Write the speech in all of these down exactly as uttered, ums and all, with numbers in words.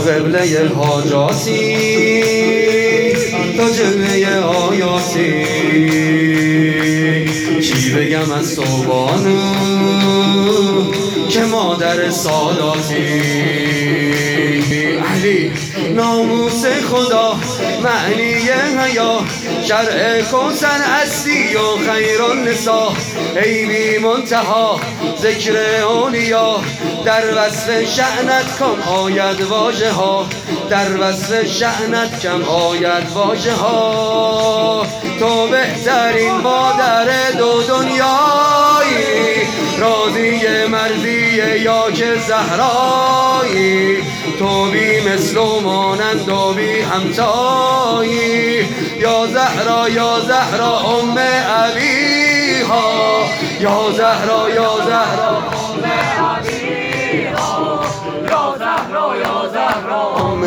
قبله حاجاتی تا جلوه آیاتی چی بگم از صوبانو که مادر ساداتی علی ناموس خدا معنی حیا شرع کوثر هستی و خیر النساء ای بی منتها ذکر اولیا در وصف شأنت کم آید واژه ها در وصف شأنت کم آید واژه ها تو بهترین مادر دو دنیایی راضی مرضی یا که زهرایی تو بی مثل و مانند و بی همتایی یا زهرا یا زهرا ام ابیها یا زهرا یا زهرا ام ابیها یا زهرا یا زهرا ام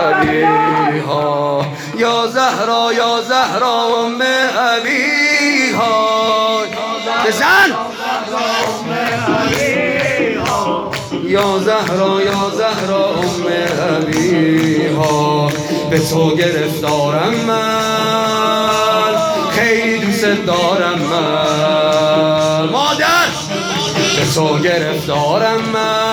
ابیها یا زهرا یا زهرا ام ابیها بزن یا زهرا یا زهرا ام ابیها به تو گرفتارم من خیلی دوست دارم من مادر به تو گرفتارم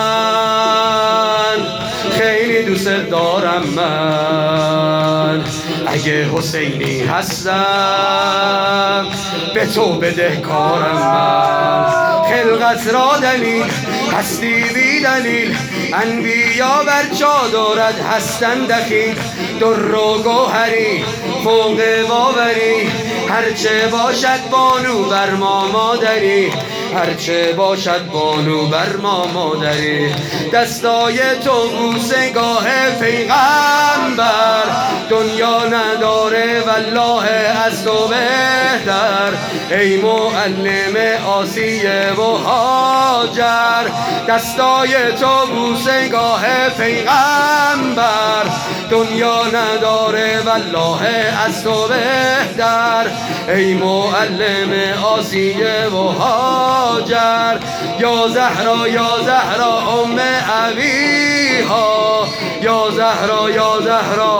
من خیلی دوست دارم من اگه حسینی هستم به تو بدهکارم من خلقت را دلیل هستی بی دلیل انبیا بر چادرت هستند دخیل در و گوهری فوق باوری هرچه باشد بانو بر ما مادری هرچه باشد بانو بر ما مادری دستای تو بوسگاه پیغمبر دنیا نداره والله از تو بهتر ای معلم آسیه و هاجر دستای تو بوسگاه پیغمبر دنیا نداره والله از تو بهتر ای معلم آسیه و هاجر یا زهرا یا زهرا ام ابیها یا زهرا یا زهرا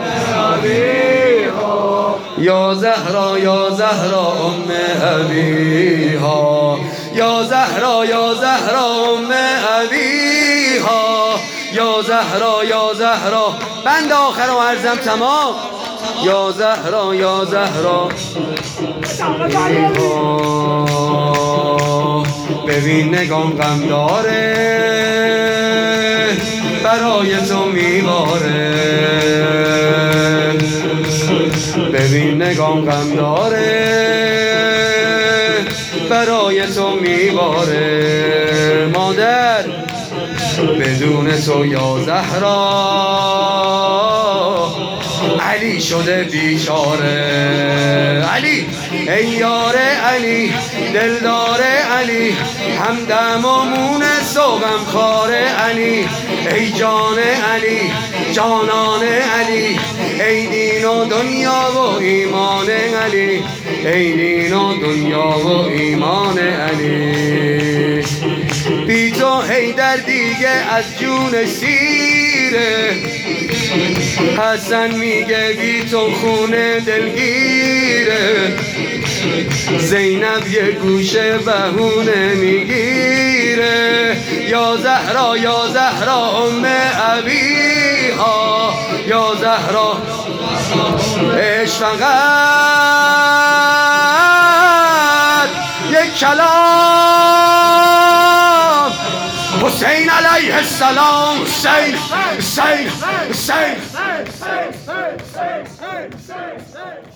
ابیها یا زهرا یا زهرا ام ابیها یا زهرا یا زهرا ام ابیها یا زهرا یا زهرا بند آخر و عرضم تمام یا زهرا یا زهرا ببین نگام غم داره برای تو میباره ببین نگام غم داره برای تو میباره مادر بدون تو یا زهرا علی شده بیچاره علی ای یار علی دلدار علی همدم و مونس و غمخوار علی ای جان علی جانان علی ای دین و دنیا و ایمان علی ای دین و دنیا و ایمان علی بی تو حیدر دیگه از جون سیره حسن میگه بی تو خونه دلگیره زینب یه گوشه بهونه میگیره یا زهرا یا زهرا ام ابیها یا زهرا عشق فقط یک کلام حسین علیه السلام حسین حسین حسین